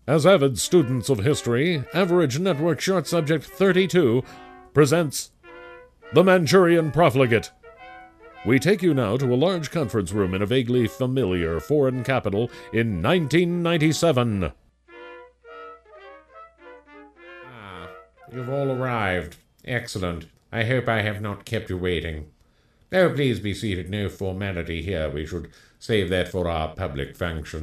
As avid students of history, Average Network Short Subject 32 presents The Manchurian Profligate. We take you now to a large conference room in a vaguely familiar foreign capital in 1997. You've all arrived. Excellent. I hope I have not kept you waiting. Oh, please be seated. No formality here. We should save that for our public functions.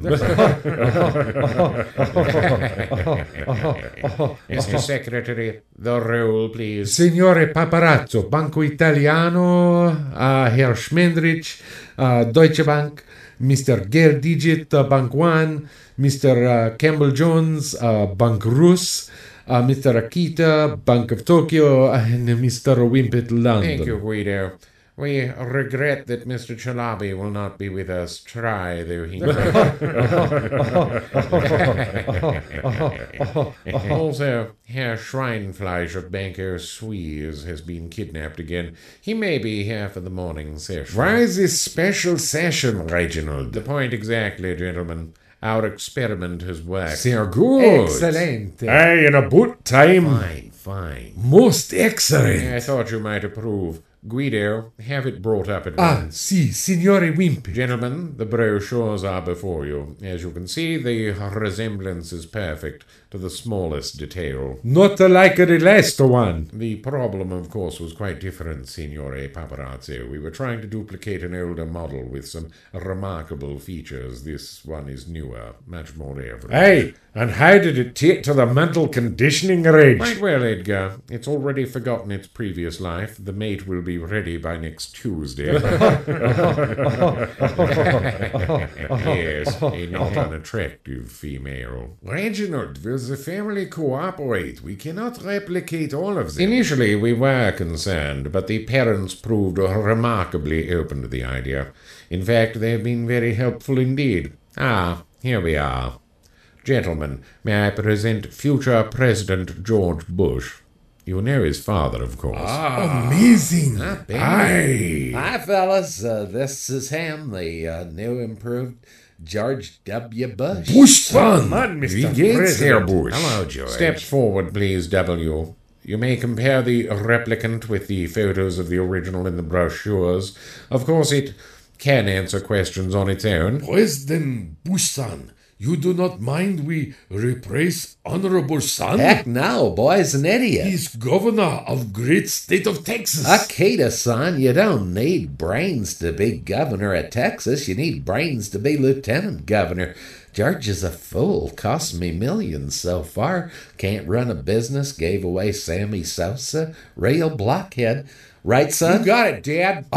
Mr. Secretary, the roll, please. Signore Paparazzo, Banco Italiano, Herr Schmendrich, Deutsche Bank, Mr. Gerdigit, Bank One, Mr. Campbell Jones, Bank Rus, Mr. Akita, Bank of Tokyo, and Mr. Wimpet, London. Thank you, Guido. We regret that Mr. Chalabi will not be with us. Try, though he Also, Herr Schweinfleisch of Banco Suisse has been kidnapped again. He may be here for the morning session. Why this special session, Reginald? The point exactly, gentlemen. Our experiment has worked. Sehr good. Excellent. Aye, in about time. Fine. Most excellent. I thought you might approve. Guido, have it brought up at once. Si, Signore Wimpy. Gentlemen, the brochures are before you. As you can see, the resemblance is perfect to the smallest detail. Not like the last one. The problem, of course, was quite different, Signore Paparazzo. We were trying to duplicate an older model with some remarkable features. This one is newer, much more evident. Hey, and how did it take to the mental conditioning range? Quite well, Edgar. It's already forgotten its previous life. The mate will be ready by next Tuesday. Yes, a not unattractive female. Reginald, will the family cooperate? We cannot replicate all of them. Initially, we were concerned, but the parents proved remarkably open to the idea. In fact, they have been very helpful indeed. Here we are. Gentlemen, may I present future President George Bush? You know his father, of course. Amazing. Aye. Hi, fellas. This is him, the new improved George W. Bush. Bush son. Man, Mr. Wie geht's, Herr President? Bush? Hello, George. Step forward, please, W. You may compare the replicant with the photos of the original in the brochures. Of course, it can answer questions on its own. President Bush son, you do not mind we replace Honorable Son? Heck no, boy's an idiot. He's governor of great state of Texas. Akita, son, you don't need brains to be governor of Texas. You need brains to be lieutenant governor. George is a fool. Cost me millions so far. Can't run a business. Gave away Sammy Sosa. Real blockhead. Right, son? You got it, Dad.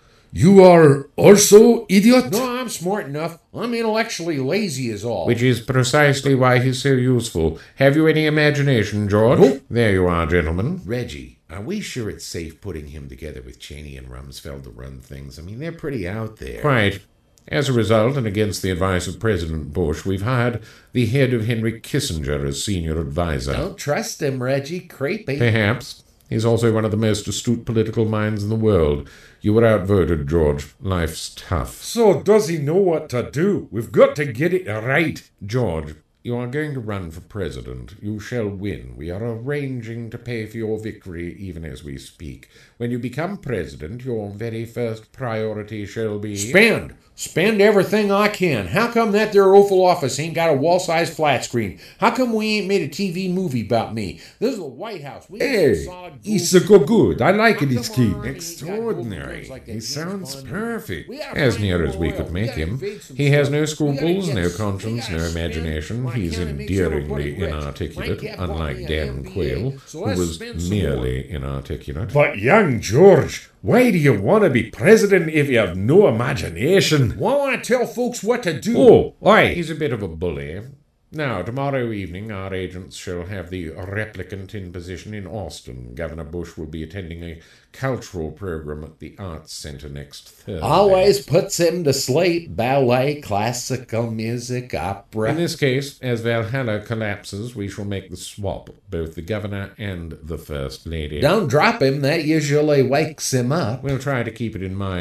You are also idiot? No, I'm smart enough. I'm intellectually lazy is all. Which is precisely why he's so useful. Have you any imagination, George? Nope. There you are, gentlemen. Reggie, are we sure it's safe putting him together with Cheney and Rumsfeld to run things? I mean, they're pretty out there. Quite. As a result, and against the advice of President Bush, we've hired the head of Henry Kissinger as senior advisor. Don't trust him, Reggie. Creepy. Perhaps. He's also one of the most astute political minds in the world. You were outvoted, George. Life's tough. So does he know what to do? We've got to get it right. George, you are going to run for president. You shall win. We are arranging to pay for your victory even as we speak. When you become president, your very first priority shall be... Spend everything I can. How come that there Oval Office ain't got a wall-sized flat screen? How come we ain't made a TV movie about me? This is the White House. We Hey, some solid he's a go good. I like it, his kid. Extraordinary. Like He sounds perfect. We are As finding near as we oil. could make We gotta him. invade some He has stuff. no We scruples, gotta no get- conscience, we no gotta imagination. spend He's like makes everybody endearingly rich. inarticulate, Like unlike California Dan and Quayle, NBA. So who let's was spend some merely inarticulate. But young George, why do you want to be president if you have no imagination? Why want to tell folks what to do? Oh, aye. He's a bit of a bully. Now, tomorrow evening, our agents shall have the replicant in position in Austin. Governor Bush will be attending a cultural program at the Arts Center next Thursday. Always puts him to sleep. Ballet, classical music, opera. In this case, as Valhalla collapses, we shall make the swap, both the governor and the First Lady. Don't drop him. That usually wakes him up. We'll try to keep it in mind.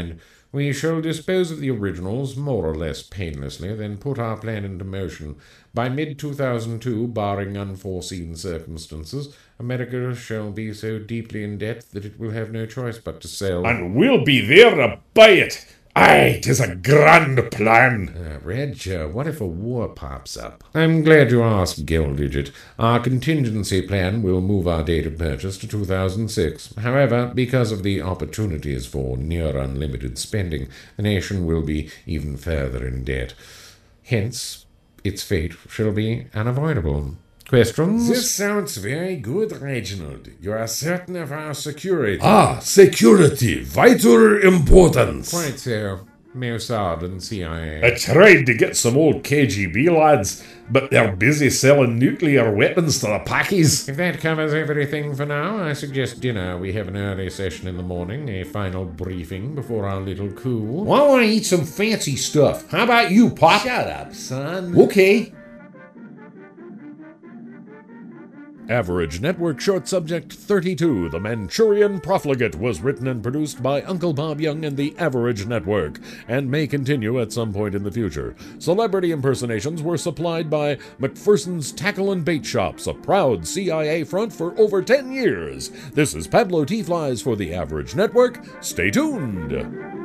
We shall dispose of the originals more or less painlessly, then put our plan into motion. By mid-2002, barring unforeseen circumstances, America shall be so deeply in debt that it will have no choice but to sell. And we'll be there to buy it. Aye, 'tis a grand plan. Reg, what if a war pops up? I'm glad you asked, Gildidget. Our contingency plan will move our date of purchase to 2006. However, because of the opportunities for near unlimited spending, the nation will be even further in debt. Hence, its fate shall be unavoidable. Questions? This sounds very good, Reginald. You are certain of our security. Security, vital importance. Quite so. Mossad and CIA. I tried to get some old KGB lads, but they're busy selling nuclear weapons to the Pakis. If that covers everything for now, I suggest dinner. We have an early session in the morning, a final briefing before our little coup. Well, I want to eat some fancy stuff. How about you, Pop? Shut up, son. Okay. Average Network Short Subject 32, The Manchurian Profligate, was written and produced by Uncle Bob Young and the Average Network, and may continue at some point in the future. Celebrity impersonations were supplied by McPherson's Tackle and Bait Shops, a proud CIA front for over 10 years. This is Pablo T. Flies for the Average Network. Stay tuned.